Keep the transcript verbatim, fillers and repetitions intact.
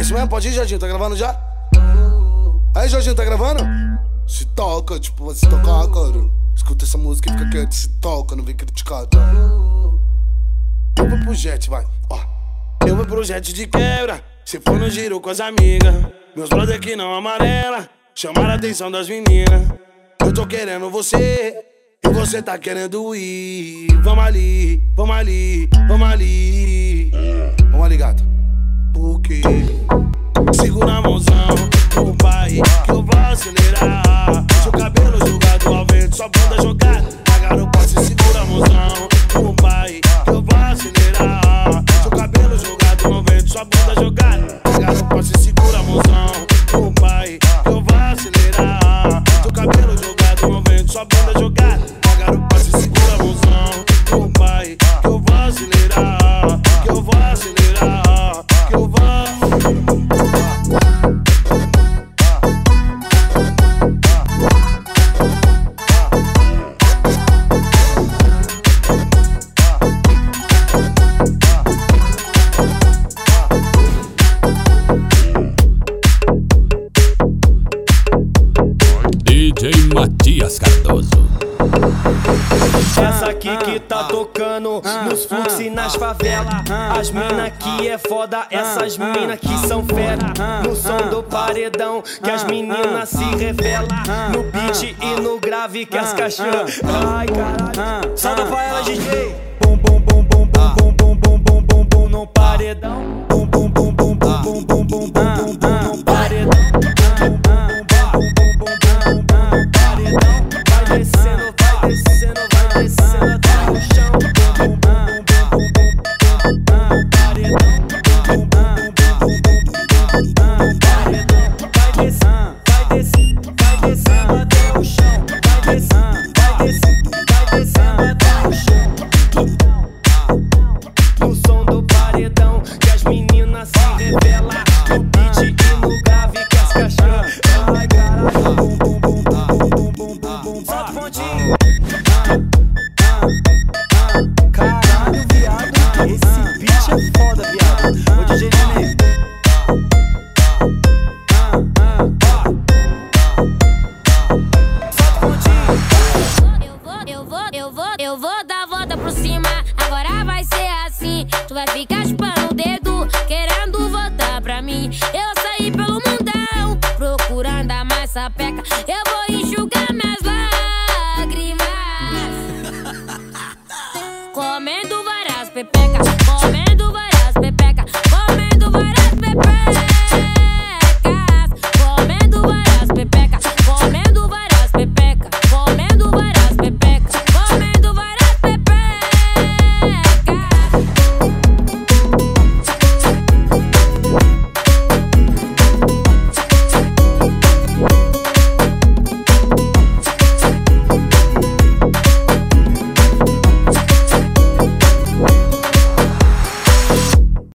isso mesmo? Pode ir, Jorginho? Tá gravando já? Aí, Jorginho, tá gravando? Se toca, tipo, vai se tocar, cara. Escuta essa música e fica quieto, se toca, não vem criticar, tá? Eu vou pro jet, vai, ó. Eu vou pro jet de quebra. Se for no giro com as amigas. Meus brother que não amarela chamaram a atenção das meninas. Eu tô querendo você e você tá querendo ir. Vamos ali, vamos ali, vamos ali. Vamos ali, gata. Por quê? Segura a mãozão, o pai, que eu vou acelerar. Seu cabelo jogado ao vento, sua bunda jogada. A garupa se segura a mãozão, o pai, que eu vou acelerar. Seu cabelo jogado no vento, sua bunda jogada. A garupa se segura a mãozão, o pai, que eu vou acelerar. Seu cabelo jogado no vento, sua bunda jogada. A garupa se segura a mãozão, o pai, que eu vou acelerar. Que eu vou acelerar, que eu vou. D J Matias Cardoso. Essa aqui que tá tocando nos fluxos e nas favelas. As mina que é foda, essas mina que são fera. No som do paredão que as meninas se revelam. No beat e no grave que as cachorras. Ai caralho, solta pra ela, D J. Bum bum bum bum bum bum bum bum bum bum bum no paredão. Bum bum bum bum bum bum bum bum bum bum no paredão. Vai descendo, vai descendo, vai descendo até o chão. Bum bum bum bum bum bum bum paredão. Bum bum bum bum bum bum paredão. Vai descendo, vai descendo, vai descendo até o chão. Vai descendo, vai descendo, vai descendo até o chão. No som do paredão que as meninas se revelam. No beat e no grave que as cachorras. Ai caralho, bum bum bum bum bum bum bum bum. Solta o pontinho. Caralho, viado, esse beat é foda, viado. Ô D J Nenê. Solta o pontinho. Eu vou, eu vou, eu vou, eu vou dar a volta por cima. Agora vai ser assim. Tu vai ficar chupando o dedo, querendo voltar pra mim. Eu saí pelo mundão, procurando a mais sapeca. Eu vou